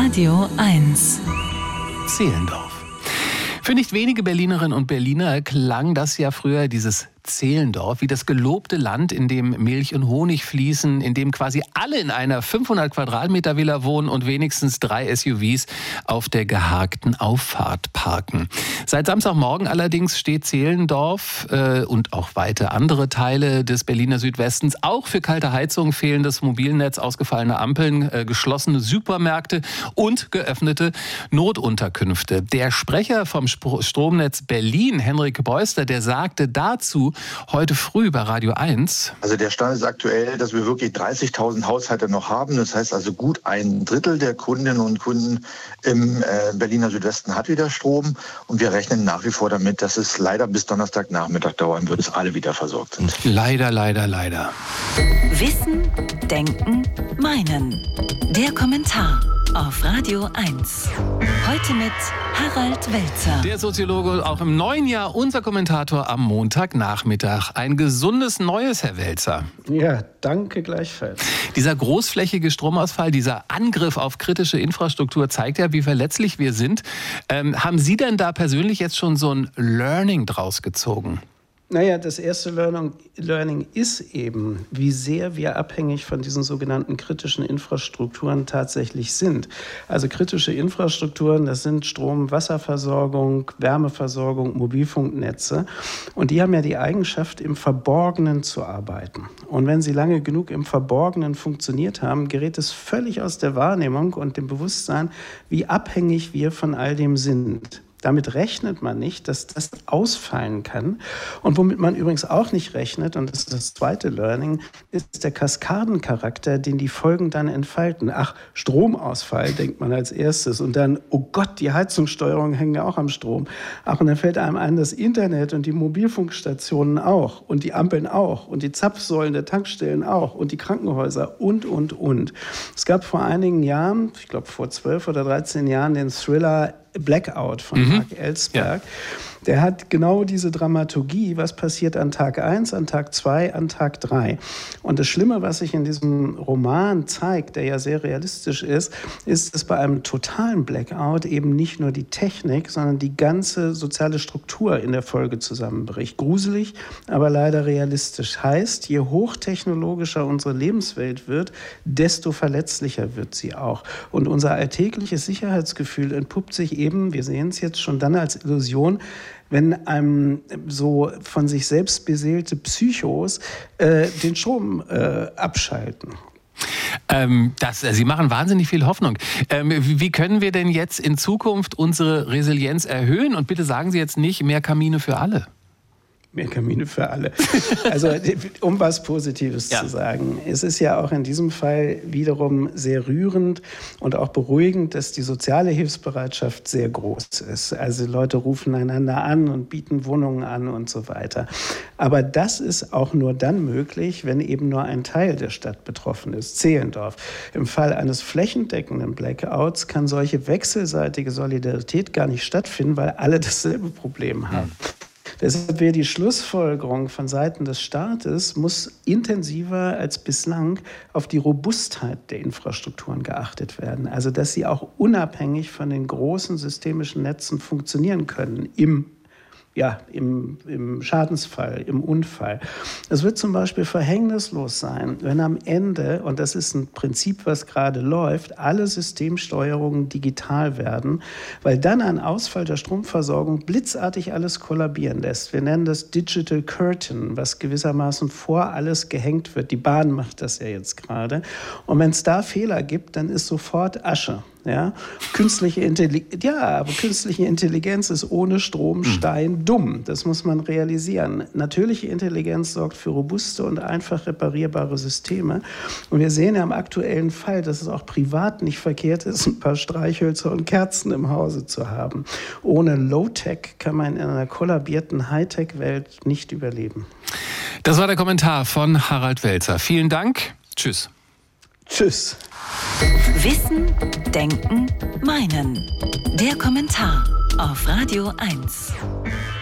Radio 1. Zehlendorf. Für nicht wenige Berlinerinnen und Berliner klang das ja früher, dieses Zehlendorf, wie das gelobte Land, in dem Milch und Honig fließen, in dem quasi alle in einer 500 Quadratmeter Villa wohnen und wenigstens 3 SUVs auf der geharkten Auffahrt parken. Seit Samstagmorgen allerdings steht Zehlendorf und auch weite andere Teile des Berliner Südwestens auch für kalte Heizung, fehlendes Mobilnetz, ausgefallene Ampeln, geschlossene Supermärkte und geöffnete Notunterkünfte. Der Sprecher vom Stromnetz Berlin, Henrik Beuster, der sagte dazu heute früh bei Radio 1. Also der Stand ist aktuell, dass wir wirklich 30.000 Haushalte noch haben. Das heißt also gut 1/3 der Kundinnen und Kunden im Berliner Südwesten hat wieder Strom. Und wir rechnen nach wie vor damit, dass es leider bis Donnerstagnachmittag dauern wird, bis alle wieder versorgt sind. Leider, leider, leider. Wissen, Denken, Meinen. Der Kommentar auf Radio 1. Heute mit Harald Welzer. Der Soziologe, auch im neuen Jahr unser Kommentator am Montagnachmittag. Ein gesundes Neues, Herr Welzer. Ja, danke gleichfalls. Dieser großflächige Stromausfall, dieser Angriff auf kritische Infrastruktur zeigt ja, wie verletzlich wir sind. Haben Sie denn da persönlich jetzt schon so ein Learning draus gezogen? Naja, das erste Learning ist eben, wie sehr wir abhängig von diesen sogenannten kritischen Infrastrukturen tatsächlich sind. Also kritische Infrastrukturen, das sind Strom, Wasserversorgung, Wärmeversorgung, Mobilfunknetze. Und die haben ja die Eigenschaft, im Verborgenen zu arbeiten. Und wenn sie lange genug im Verborgenen funktioniert haben, gerät es völlig aus der Wahrnehmung und dem Bewusstsein, wie abhängig wir von all dem sind. Damit rechnet man nicht, dass das ausfallen kann. Und womit man übrigens auch nicht rechnet, und das ist das zweite Learning, ist der Kaskadencharakter, den die Folgen dann entfalten. Ach, Stromausfall, denkt man als erstes. Und dann, oh Gott, die Heizungssteuerungen hängen ja auch am Strom. Ach, und dann fällt einem ein, das Internet und die Mobilfunkstationen auch. Und die Ampeln auch. Und die Zapfsäulen der Tankstellen auch. Und die Krankenhäuser und. Es gab vor einigen Jahren, ich glaube vor 12 oder 13 Jahren, den Thriller Blackout von Mark Ellsberg. Ja. Der hat genau diese Dramaturgie, was passiert an Tag 1, an Tag 2, an Tag 3. Und das Schlimme, was sich in diesem Roman zeigt, der ja sehr realistisch ist, dass bei einem totalen Blackout eben nicht nur die Technik, sondern die ganze soziale Struktur in der Folge zusammenbricht. Gruselig, aber leider realistisch. Heißt, je hochtechnologischer unsere Lebenswelt wird, desto verletzlicher wird sie auch. Und unser alltägliches Sicherheitsgefühl entpuppt sich eben, wir sehen es jetzt schon dann als Illusion, wenn einem so von sich selbst beseelte Psychos den Strom abschalten. Sie machen wahnsinnig viel Hoffnung. Wie können wir denn jetzt in Zukunft unsere Resilienz erhöhen? Und bitte sagen Sie jetzt nicht, mehr Kamine für alle. Mehr Kamine für alle. Also um was Positives zu sagen. Es ist ja auch in diesem Fall wiederum sehr rührend und auch beruhigend, dass die soziale Hilfsbereitschaft sehr groß ist. Also Leute rufen einander an und bieten Wohnungen an und so weiter. Aber das ist auch nur dann möglich, wenn eben nur ein Teil der Stadt betroffen ist. Zehlendorf. Im Fall eines flächendeckenden Blackouts kann solche wechselseitige Solidarität gar nicht stattfinden, weil alle dasselbe Problem haben. Deshalb wäre die Schlussfolgerung von Seiten des Staates, muss intensiver als bislang auf die Robustheit der Infrastrukturen geachtet werden. Also dass sie auch unabhängig von den großen systemischen Netzen funktionieren können im Schadensfall, im Unfall. Es wird zum Beispiel verhängnislos sein, wenn am Ende, und das ist ein Prinzip, was gerade läuft, alle Systemsteuerungen digital werden, weil dann ein Ausfall der Stromversorgung blitzartig alles kollabieren lässt. Wir nennen das Digital Curtain, was gewissermaßen vor alles gehängt wird. Die Bahn macht das ja jetzt gerade. Und wenn es da Fehler gibt, dann ist sofort Asche. Ja? Künstliche Intelligenz ist ohne Strom steindumm. Das muss man realisieren. Natürliche Intelligenz sorgt für robuste und einfach reparierbare Systeme. Und wir sehen ja im aktuellen Fall, dass es auch privat nicht verkehrt ist, ein paar Streichhölzer und Kerzen im Hause zu haben. Ohne Low-Tech kann man in einer kollabierten High-Tech-Welt nicht überleben. Das war der Kommentar von Harald Welzer. Vielen Dank. Tschüss. Tschüss. Wissen, Denken, Meinen. Der Kommentar auf Radio 1.